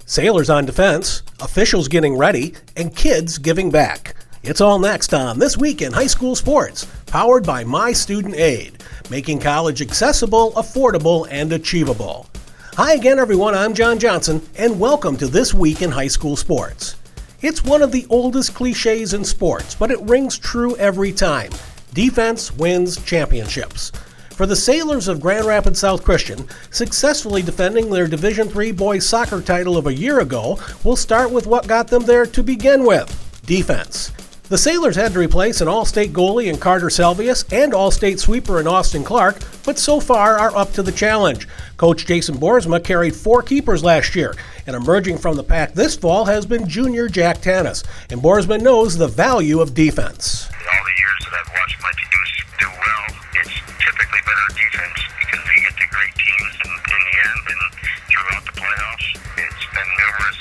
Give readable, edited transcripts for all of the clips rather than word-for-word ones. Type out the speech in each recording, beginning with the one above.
Sailors on defense, officials getting ready, and kids giving back. It's all next on This Week in High School Sports, powered by My Student Aid, making college accessible, affordable, and achievable. Hi again, everyone. I'm John Johnson, and welcome to This Week in High School Sports. It's one of the oldest cliches in sports, but it rings true every time. Defense wins championships. For the Sailors of Grand Rapids South Christian, successfully defending their Division III boys soccer title of a year ago, we'll start with what got them there to begin with: defense. The Sailors had to replace an All-State goalie in Carter Salvius and All-State sweeper in Austin Clark, but so far are up to the challenge. Coach Jason Boersma carried 4 keepers last year, and emerging from the pack this fall has been junior Jack Tanis, and Boersma knows the value of defense. All the years that I've watched my teams do well, it's typically been our defense because we get to great teams in the end and throughout the playoffs. It's been numerous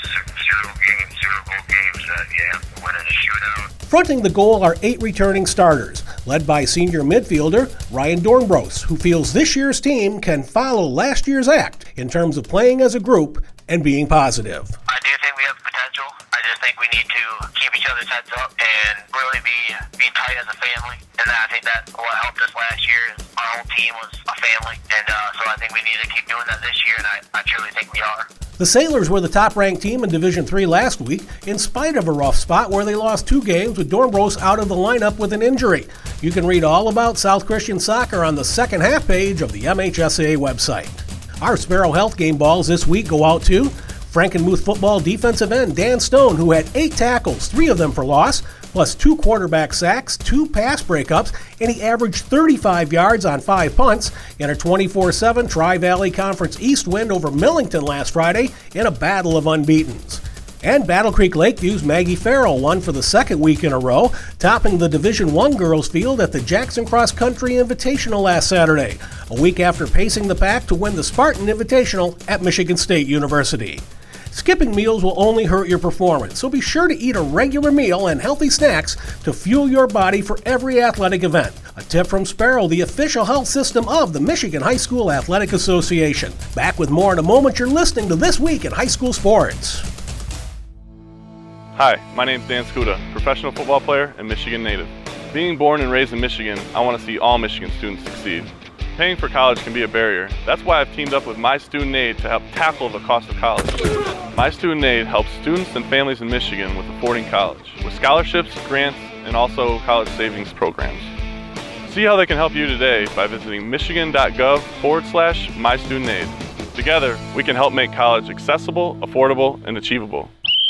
zero-goal games that you have to win in a shootout. Fronting the goal are 8 returning starters, led by senior midfielder Ryan Dornbros, who feels this year's team can follow last year's act in terms of playing as a group and being positive. I do think we have potential. I just think we need to keep each other's heads up and really be tight as a family. And I think that's what helped us last year. Our whole team was a family. And so I think we need to keep doing that this year, and I truly think we are. The Sailors were the top-ranked team in Division III last week, in spite of a rough spot where they lost 2 games with Dornbros out of the lineup with an injury. You can read all about South Christian soccer on the second half page of the MHSAA website. Our Sparrow Health game balls this week go out to Frankenmuth football defensive end Dan Stone, who had 8 tackles, 3 of them for loss, plus 2 quarterback sacks, 2 pass breakups, and he averaged 35 yards on 5 punts in a 24-7 Tri-Valley Conference East win over Millington last Friday in a battle of unbeatens. And Battle Creek Lakeview's Maggie Farrell won for the second week in a row, topping the Division I girls field at the Jackson Cross Country Invitational last Saturday, a week after pacing the pack to win the Spartan Invitational at Michigan State University. Skipping meals will only hurt your performance, so be sure to eat a regular meal and healthy snacks to fuel your body for every athletic event. A tip from Sparrow, the official health system of the Michigan High School Athletic Association. Back with more in a moment. You're listening to This Week in High School Sports. Hi, my name's Dan Skuda, professional football player and Michigan native. Being born and raised in Michigan, I want to see all Michigan students succeed. Paying for college can be a barrier. That's why I've teamed up with My Student Aid to help tackle the cost of college. My Student Aid helps students and families in Michigan with affording college, with scholarships, grants, and also college savings programs. See how they can help you today by visiting michigan.gov/MyStudentAid. Together, we can help make college accessible, affordable, and achievable.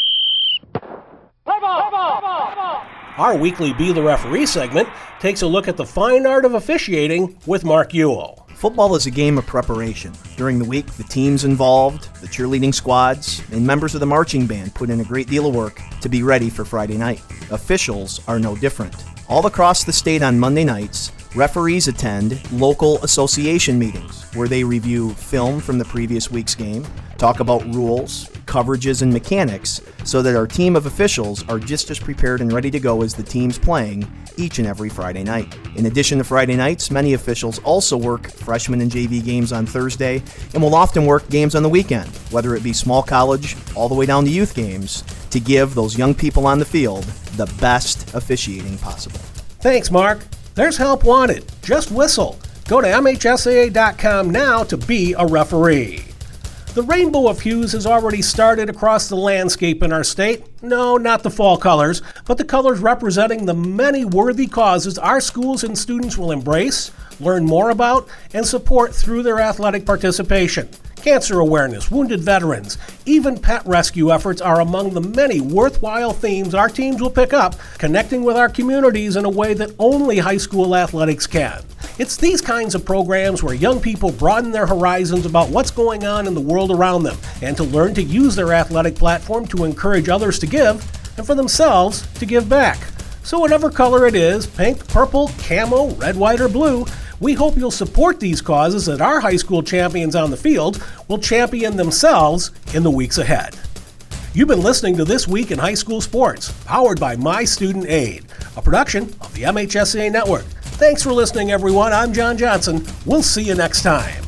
Our weekly Be the Referee segment takes a look at the fine art of officiating with Mark Ewell. Football is a game of preparation. During the week, the teams involved, the cheerleading squads, and members of the marching band put in a great deal of work to be ready for Friday night. Officials are no different. All across the state on Monday nights, referees attend local association meetings where they review film from the previous week's game, talk about rules, coverages, and mechanics so that our team of officials are just as prepared and ready to go as the teams playing each and every Friday night. In addition to Friday nights, many officials also work freshman and JV games on Thursday and will often work games on the weekend, whether it be small college all the way down to youth games, to give those young people on the field the best officiating possible. Thanks, Mark. There's help wanted. Just whistle. Go to MHSAA.com now to be a referee. The rainbow of hues has already started across the landscape in our state. No, not the fall colors, but the colors representing the many worthy causes our schools and students will embrace, learn more about, and support through their athletic participation. Cancer awareness, wounded veterans, even pet rescue efforts are among the many worthwhile themes our teams will pick up, connecting with our communities in a way that only high school athletics can. It's these kinds of programs where young people broaden their horizons about what's going on in the world around them and to learn to use their athletic platform to encourage others to give and for themselves to give back. So whatever color it is, pink, purple, camo, red, white, or blue, we hope you'll support these causes that our high school champions on the field will champion themselves in the weeks ahead. You've been listening to This Week in High School Sports, powered by My Student Aid, a production of the MHSAA Network. Thanks for listening, everyone. I'm John Johnson. We'll see you next time.